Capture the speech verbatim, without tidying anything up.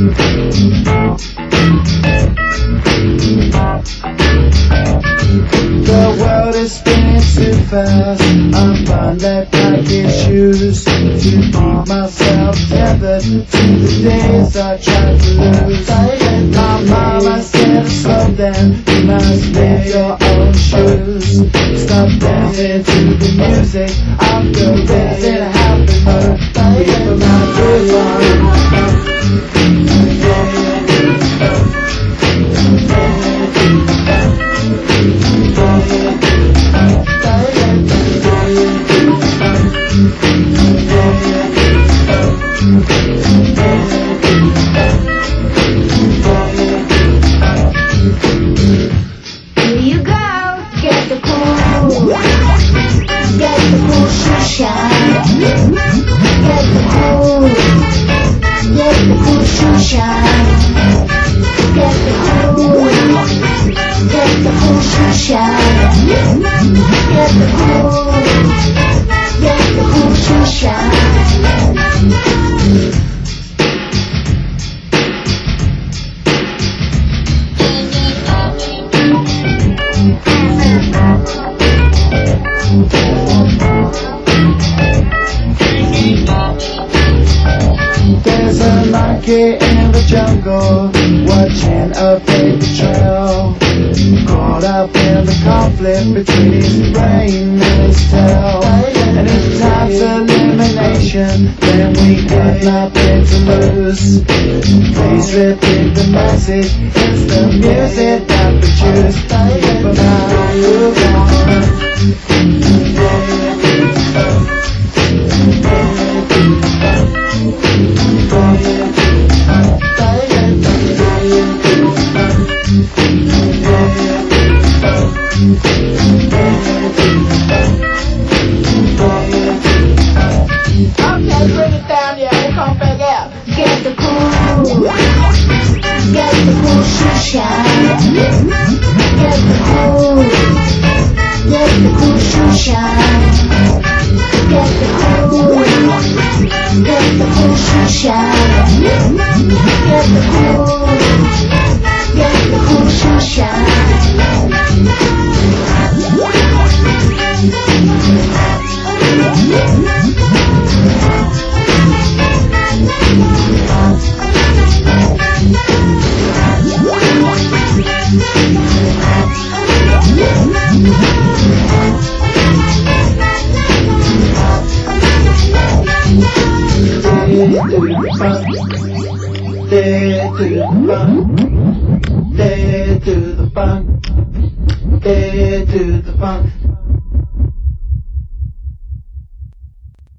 The world is spinning too fast. I find that I can choose to keep myself tethered to the days I tried to lose. My mama said, slow down, you must wear your own shoes. Stop dancing to the music, I'll go dance in a happy mood. Keep my groove on. There's a monkey in the jungle, watching a paper trail, caught up in the conflict between his brain and his tail. And if time's elimination, then we got nothing to lose. Please repeat the message, it's the music that we choose. Keep a mind, move on. Okay, bring it down, yeah, we'll come back out. Get the cool, get the cool shisha. Get the cool, get the cool shisha. Get the cool, get the cool shisha. Get the cool, get the cool shisha. Day to the funk, day to the funk, day to the funk.